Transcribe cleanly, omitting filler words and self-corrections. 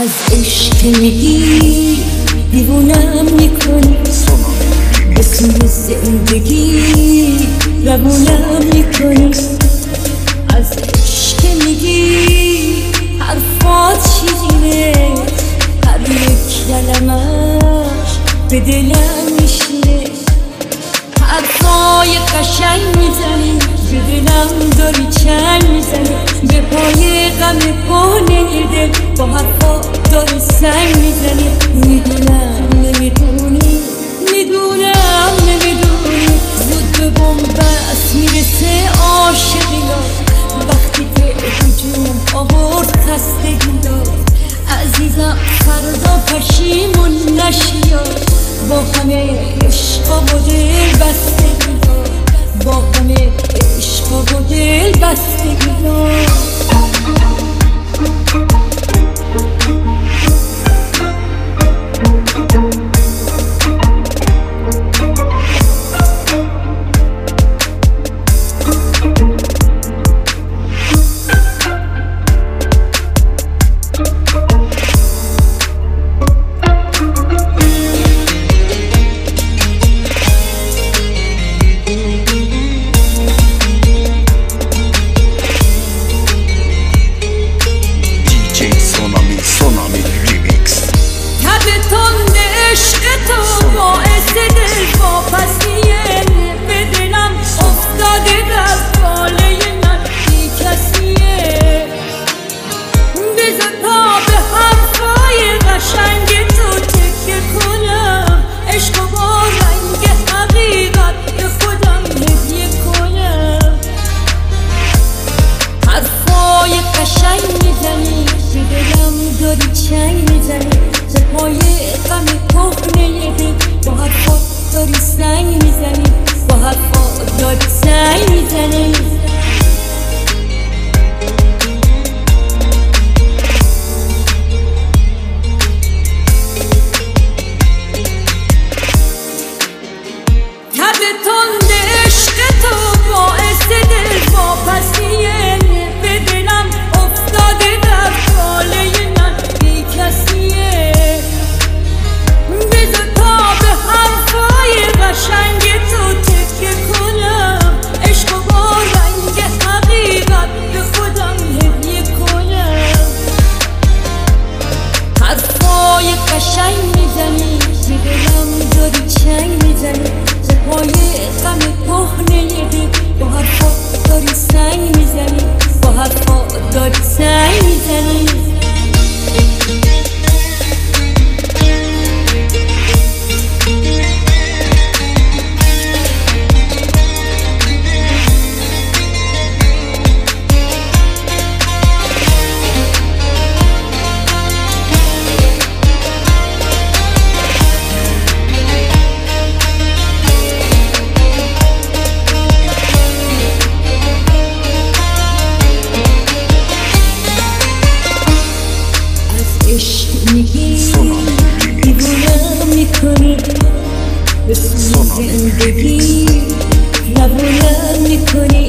از عشق میگی دیوونم میکنی، به سوی زندگی روونم میکنی. از عشق میگی حرفات شیرینه، هر یک کلمش به دلم میشینه. حرفای قشنگ میزنی، به دلم داری چنگ میزنی. به پای غم کهنه دل با حرفا داری سنگ میزنی. میدونم نمیدونی، میدونم نمیدونی، زود به بنبست میرسه عاشقی ها. وقتی که هجوم آورد خستگی دار، عزیزم فردا پشیمون نشی ها. با همه عشق و دل بستگی ها، با همه عشق و دل بستگی ها. چنگ میزنی به پای غم کهنه دل، با حرفات داری سنگ میزنی، با حرفات داری سنگ میزنی. تب تند عشق تو باعث دل واپسیه، به دلم افتاده در قاله کسیه. بذار تا به حرفای قشنگ تو تکیه کنم، عشق و با رنگ حقیقت به خودم هدیه کنم. حرفای قشنگ میزنی، به دلم داری چنگ میزنی. به پای غم کهنه دل با حرفات داری سنگ میزنی، با حرفات داری سنگ میزنی. میگی دیوونم میکنی، به سوی زندگی روونم میکنی.